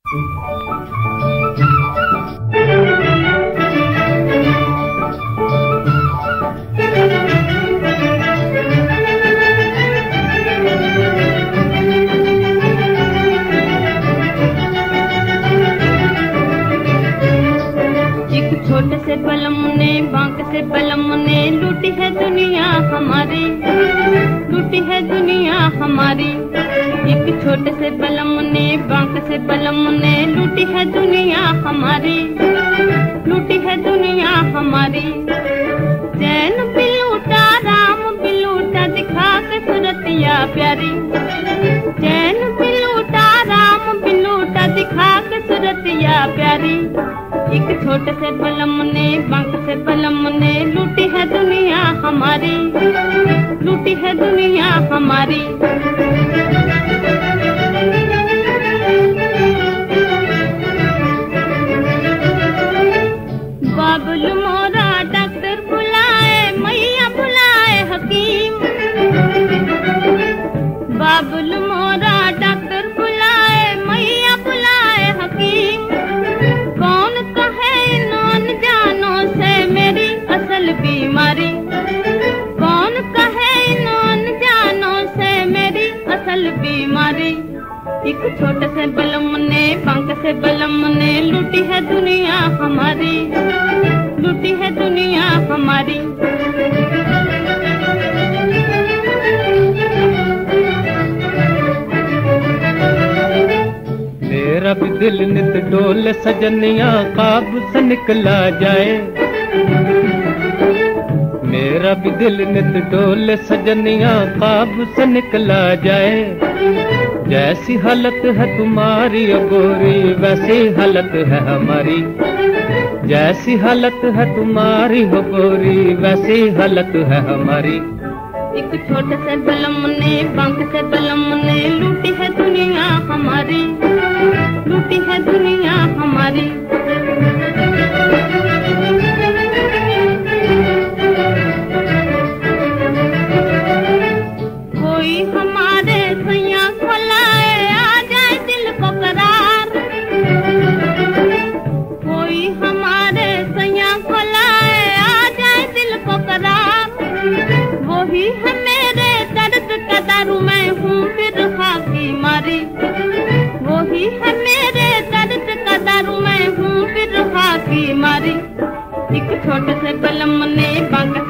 छोटे से बलम ने बांक से बलम ने लूटी है दुनिया हमारी, लूटी है दुनिया हमारी। एक छोटे से बलम ने बांक से बलम ने लूटी है दुनिया हमारी, लूटी है दुनिया हमारी। चैन बिलूटा राम बिलूटा दिखा के सूरतिया प्यारी, चैन बिलूटा राम बिलूटा दिखा के सूरतिया प्यारी। एक छोटे से बलम ने बांक से बलम ने लूटी है दुनिया हमारी, लूटी है दुनिया हमारी। बाबुल मोरा डॉक्टर बुलाए मैया बुलाए हकीम, बाबुल मोरा डॉक्टर बुलाए मैया बुलाए हकीम। कौन कहे नौन जानो से मेरी असल बीमारी, कौन कहे नौन जानो से मेरी असल बीमारी। एक छोटे से बलम ने बांक से बलम ने लूटी है दुनिया हमारी, लूटी है दुनिया हमारी। मेरा भी दिल नित डोल सजनिया काबू से निकला जाए, मेरा भी दिल नित डोल सजनिया काबू से निकला जाए। जैसी हालत है तुम्हारी गोरी वैसी हालत है हमारी, जैसी हालत है तुम्हारी हो गोरी वैसी हालत है हमारी। एक छोटे से बलम ने बांक से बलम ने लूटी है दुनिया हमारी, लूटी है दुनिया हमारी। कोई हमारे सैया खोलाए आ जाए दिल को करार, कोई हमारे सैया खोलाए आ जाए दिल को करार। वही है मेरे दर्द का दारू मैं हूँ बिरहा की मारी, वही है मेरे दर्द का दारू मैं हूँ बिरहा की मारी। एक छोटे से बलम ने बांक